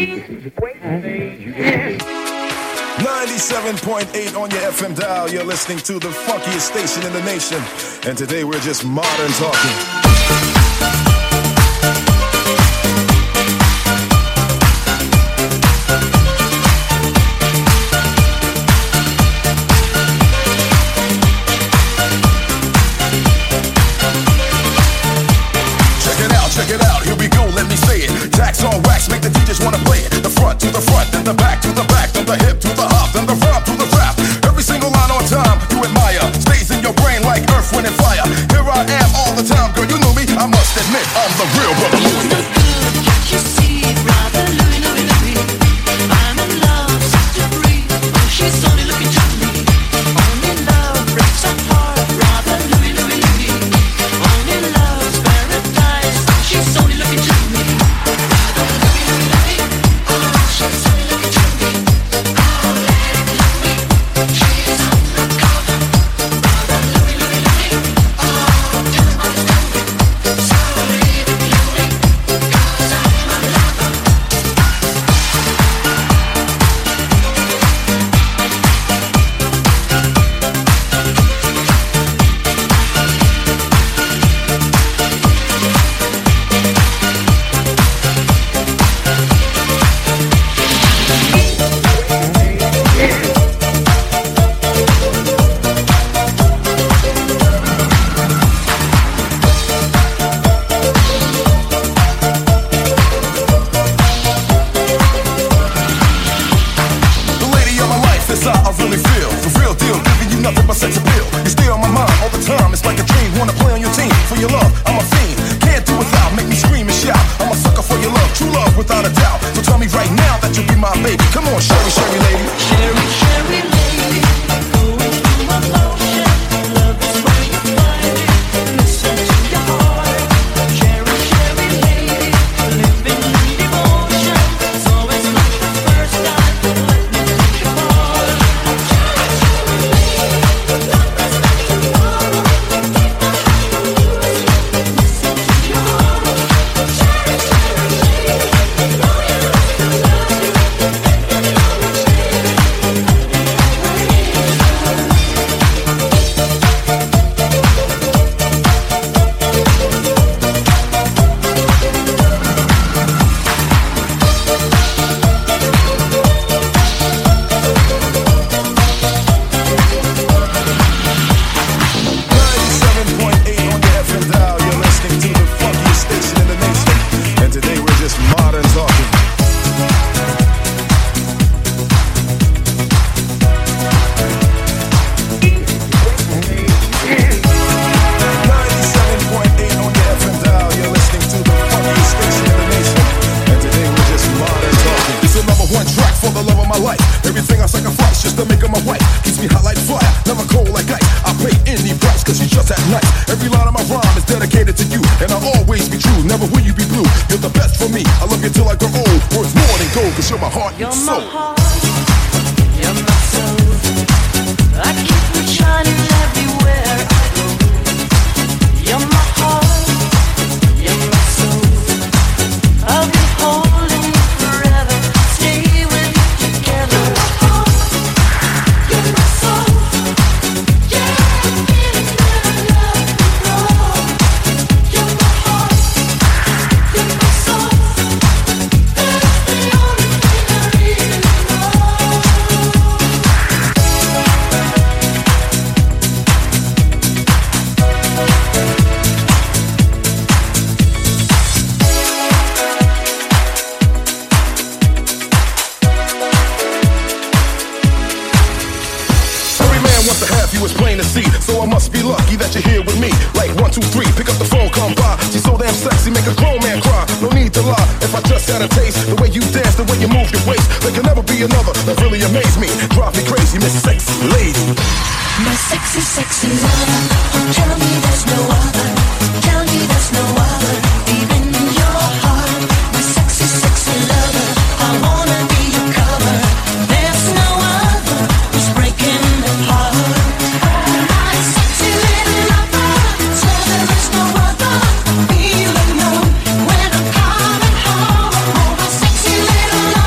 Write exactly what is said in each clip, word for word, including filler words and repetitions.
ninety-seven point eight on your F M dial. You're listening to the funkiest station in the nation. And today we're just modern talking. Check it out, here we go, let me say it. Tax on wax, make the D Js wanna play it. The front to the front, then the back to the back, then the hip to the hop, then the rap to the rap. Every single line on time, you admire. Stays in your brain like earth, wind, and fire. Here I am all the time, girl, you knew me. I must admit, I'm the real brother Louie. Can't you see, brother Louie, Louie, Louie? I'm in love, such a freak. She's only looking to me. Only love breaks our heart, brother Louie, Louie, Louie. Only love's paradise. She's only looking to me. Brother Louie, Louie, Louie. Oh, she's only looking to me. Oh, lady, Louie. She's undercover. Brother Louie, Louie, Louie. Oh, tell him I'm coming. So leave it, Louie, 'cause I'm a lover. The lady of my life is how I really feel. The real deal, giving you nothing but sex appeal. You stay on my mind all the time, it's like a dream. Wanna play on your team, for your love, I'm a fiend. Can't do without, make me scream and shout. I'm a sucker for your love, true love without a doubt. So tell me right now that you'll be my baby. Come on, Sherry, Sherry lady. Sherry, Sherry lady, going through my motion. Love is where you find it. Listen to your heart. Sherry, Sherry lady, living in devotion. So it's like the first time, let me take your heart. Sherry, Sherry lady, love is like tomorrow. Keep my heart loose. Listen to your heart. Sherry, Sherry lady, know you love to love you. And you always stay. ninety-seven point eight on your F M dial. You're listening to the funkiest station in the nation. And today we're just modern talking. ninety-seven point eight on your F M dial. You're listening to the funkiest station in the nation. And today we're just modern talking. It's a number one track for the love of my life. Everything I sacrifice just to make her my wife. Keeps me hot like fire, never cold like ice. I pay any price cause she's just that nice. Every line of my rhyme is dedicated to you. And I'll always be true, never will you be blue. You're the best for me, I love you till I grow old. Worth more than gold cause you're my heart and soul. You're my heart, you're my soul. I keep you shining everywhere I go. You're my heart, you're my soul. I'll be holding you forever, stay with you together. You're my soul, yeah, I'm feeling that I love you more. You're my heart, you're my soul. That's the only thing I really know. Every man wants to have you, it's plain to see. So I must be lucky that you're here with me. Like one, two, three, pick up the phone, come by. She's so damn sexy, make a grown man cry. No need to lie, if I just had a taste. The way you dance, the way you move your waist. There can never be another that really amaze me. Drive me crazy, Miss Sexy Lady. My sexy, sexy lover. Tell me there's no other. Tell me there's no other. Deep in your heart. My sexy, sexy lover. I wanna be your cover. There's no other who's breaking my heart. My sexy little lover. Swear there is no other. Feeling numb when I'm coming home. Oh, my sexy little lover.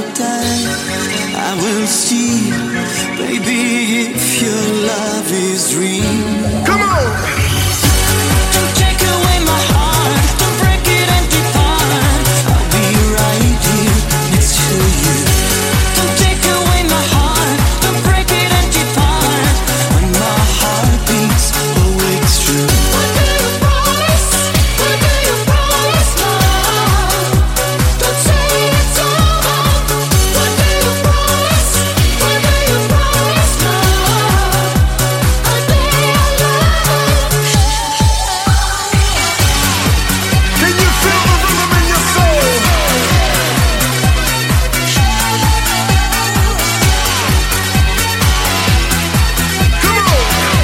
die, I will see, baby, if your love is real. Come on! Don't take away my heart, don't break it and depart. I'll be right here next to you. Don't take away my heart, don't break it and depart. When my heart beats, oh it's true. What do you promise? What do you promise, love? Don't say it's over. What do you promise? What do you promise, love? A day of love. Can you feel the rhythm in your soul? Come on!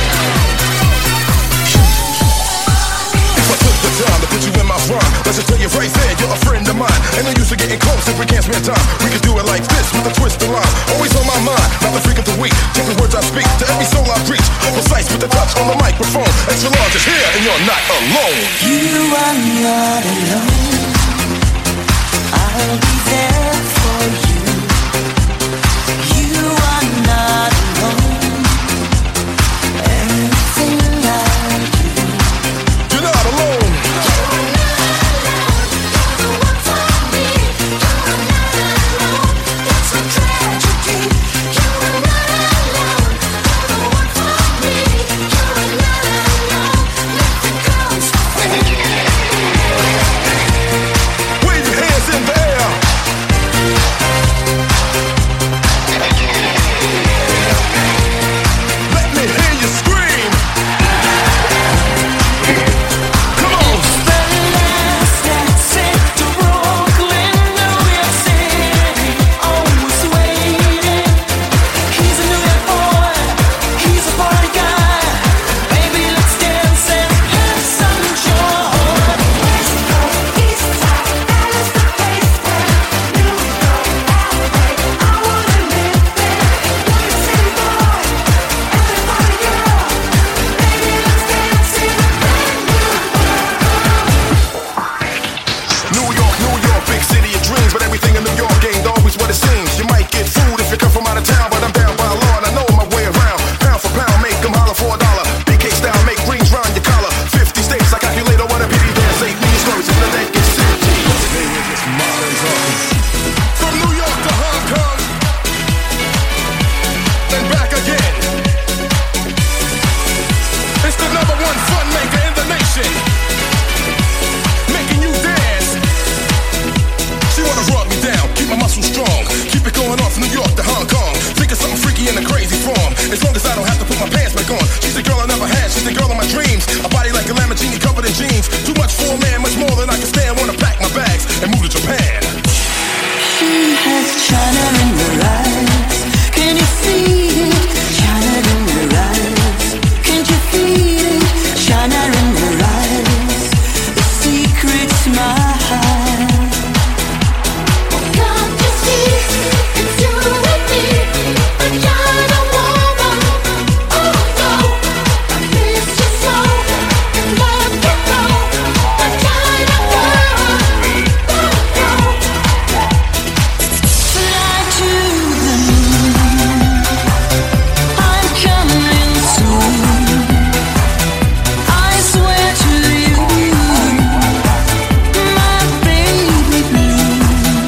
If I took the time to put you in my prime, let's just tell you right there, you're a friend of mine. And I'm used to getting close if we can't spend time. We can do it like this with a twist of line. Always on my mind, not the freak of the week. Take the words I speak to every soul I reach. Precise with the touch on the microphone. Extra large is here and you're not alone. You are not alone. I'll be there for you. You are not alone. Everything I do. You're not alone. You're not alone. You're the one for me. You're not alone. It's a tragedy. You're not alone. You're the one for me. You're not alone. Let the girls free. Wave your hands in the air. Let me hear you scream. Come on. The last exit to Brooklyn, New York City. Always waiting. He's a New York boy. He's a party guy. Baby, let's dance and have some joy. West Coast, East Side, that is the place where New York, L A. I wanna live there. One city boy, everybody girl. Baby, let's dance in a brand new New York, New York, big city of dreams, but everything in New York ain't always what it seems. You might get food if you come from out of town, but I'm down by law and I know my way around. Pound for pound, make them holler for a dollar. B K style, make rings round your collar. Fifty states, I calculate on what a pity there's eight million stories in the naked city. Today we're just modern talking. From New York to Hong Kong and back again. It's the number one fun maker in the nation, making you dance. She wanna rub me down, keep my muscles strong, keep it going on from New York to Hong Kong. Think of something freaky in a crazy form, as long as I don't have to put my pants back on. She's the girl I never had, she's the girl of my dreams. A body like a Lamborghini covered in jeans. Too much for a man, much more than I can stand. Wanna pack my bags and move to Japan. She has China in her eyes. Can you feel it? China in her eyes. Can't you feel it? China in her eyes. The secret's my heart. Can't you see? It's you and me. A kind of woman. Oh no, I miss you so. And let you go. A kind of girl. Oh no. Fly to the moon. I'm coming soon. I swear to you, my baby blue.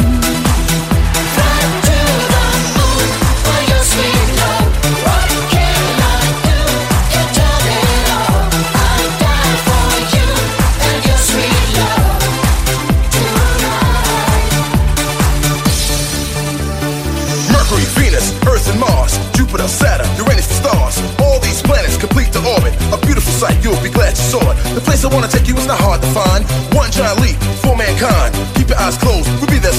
Fly to the moon for your sweet love. What can I do? You done it all. I die for you and your sweet love tonight. Mercury, Venus, Earth and Mars, Jupiter, Saturn, Uranus and stars. All these planets complete the orbit. A beautiful sight, you'll be glad you saw it. The place I wanna take you is not hard to find. One giant leap for mankind. Keep your eyes closed, we'll be there